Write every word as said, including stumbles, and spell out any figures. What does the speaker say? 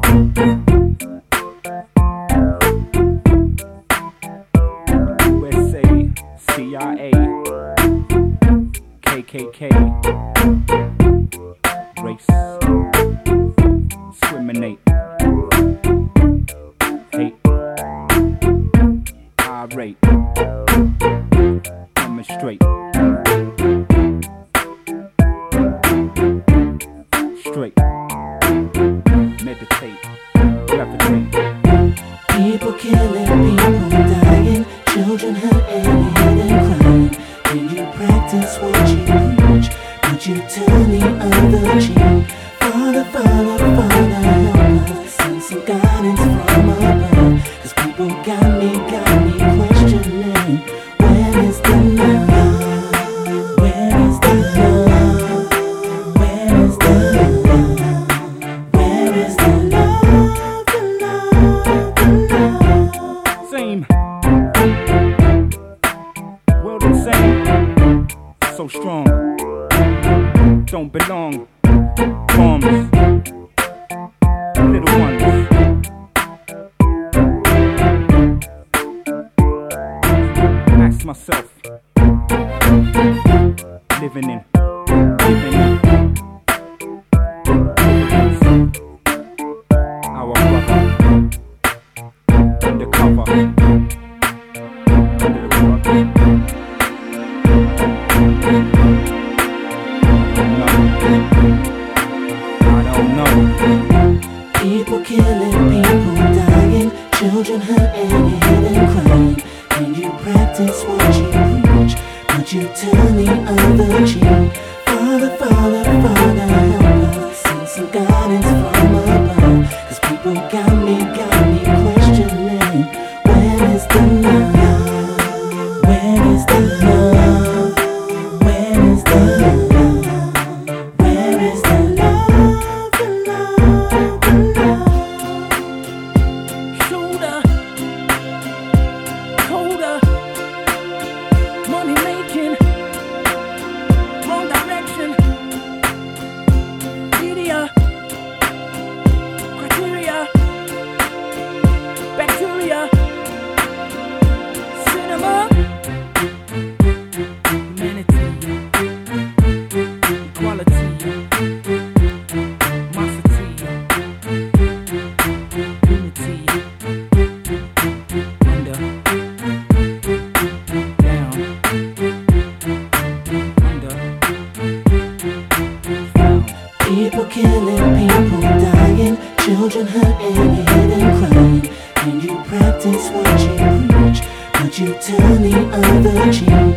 S A, C I A, K K K, race, discriminate, hate, irate, demonstrate, straight, meditate, levitate. People killing, people dying, children hurt and hidden crying. Can you practice what you preach? Could you turn the other cheek? Father, Father, Father, help us. Send some guidance from above. Cause people got me, got me questioning. Where is the love? Where is the love? Where is the love? Where is the love? The love, the love. Same. World insane. So strong. Don't belong. Bombs. Little ones. Ask myself. Living in. Living in. Our brother. Undercover. Under the rug. I don't know. People killing, people dying, children hurt and hidden crying. Can you practice what you preach? Could you turn the other cheek? Father, Father, Father, help us. Send some guidance from above. Cause people got me, got me questioning. Where is the love? Where is the love? Where is the love? Where is the love? The love, the love. Shoulder, colder, money making, wrong direction, media, criteria, bacteria, cinema, humanity, equality, animosity, unity, under, down, under, found. People killing, people dying, children hurt and hidden crying. Can you practice what you preach? Could you turn the other cheek?